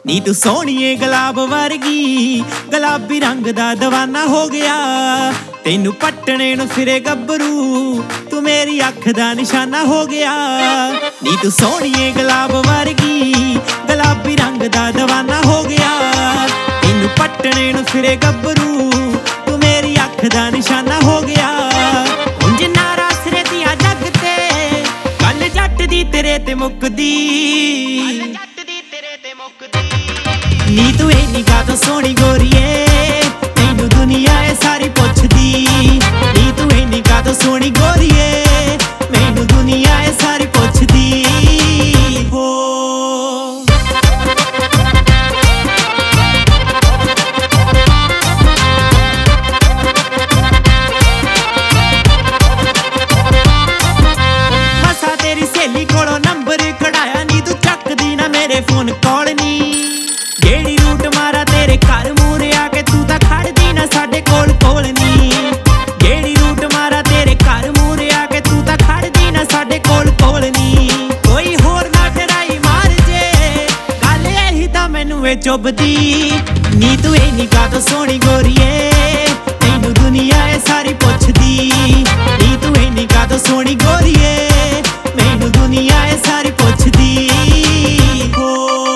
ਨੀ तू सोहणीए गुलाब वर्गी गुलाबी रंग दा दीवाना हो गया। तेनू पट्टने नू फिरे गब्बरू तू मेरी अख दा निशाना हो गया। नी तू सोहणीए गुलाब वर्गी गुलाबी रंग दा दीवाना हो गया। तेनू पट्टने नू फिरे गब्बरू तू मेरी अख दा निशाना हो गया। उंज नारा सिरे दिया जग ते गल जट दी तेरे ते मुकदी। नी तू इन्नी कातों सोहनी गोरीए तैनू दुनिया ए सारी पुछदी। नी तू इन्नी कातों सोहनी गोरीए मैनू दुनिया ए सारी पुछदी। हो मसा तेरी सहेली कोलों नंबर कढ़ाया नी तू चकदी ना मेरे फोन कॉल नी। जेड़ी रूट मारा तेरे घर मूरे आके तू तां खड़दी ना साडे कोल कोल नी। जेड़ी रूट मारा तेरे घर मूरे आके तू तां खड़दी ना साडे कोल कोल नी। कोई होर ना डराई मार जे गल यही तां मैनू ए चुभदी। नी तू इन्नी कातों सोहनी गोरीए तैनू दुनिया ए सारी पुछदी। नी तू इन्नी कातों सोहनी गोरीए मैनू दुनिया ए सारी पुछदी। हो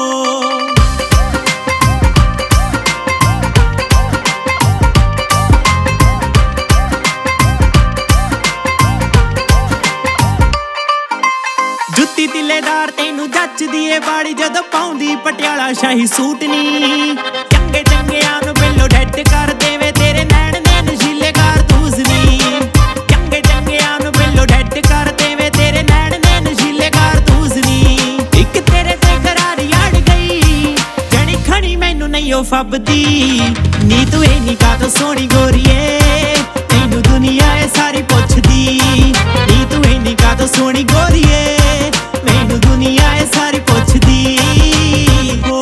जुत्ती तिलेदार तैनू जचदी ए बाड़ी जदों पाउंदी पटियाला शाही सूट नी। चंगे चंगियां नू पहलों डेड कर देवे तेरे नैन ने नशीले कारतूस नी। चंगे चंगियां नू पहलों डेड कर देवे तेरे नैन ने नशीले कारतूस नी। इक तेरे ते करारी अड़ गई जनी खनी मैनू नहीं ओ फबदी। नी तू इन्नी कातों सोहनी गोरीए तैनू दुनिया ए सारी पुछदी। नी तू इन्नी कातों सोहनी गोरीए मैनू दुनिया ए सारी पुछदी। हो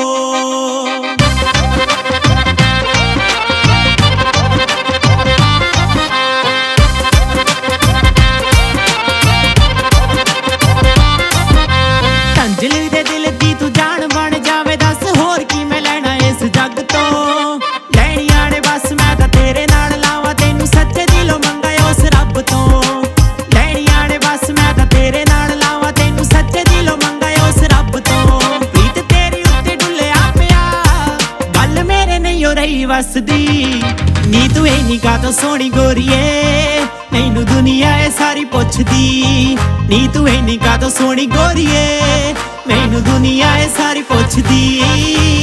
तंजली दे दिल दी तू जान बन जावे दस होर की मैं लैना इस जग तो। लैनी आने बस मैं तां तेरे नाल लावां तैनू सच्चे दिलों मंगा उस रब तो। लैनी आने बस मैं तां तेरे नाल लावां तैनू सच्चे दिलों मंगा उस रब तो। प्रीत तेरी उत्ते डुल्लिया पिया गल मेरे नहीं हो रही वसदी। नी तू इन्नी कातों सोहनी गोरीए मैनू दुनिया ए सारी पुछदी। नी तू इन्नी कातों सोहनी गोरीए मैनू दुनिया ए सारी पुछदी।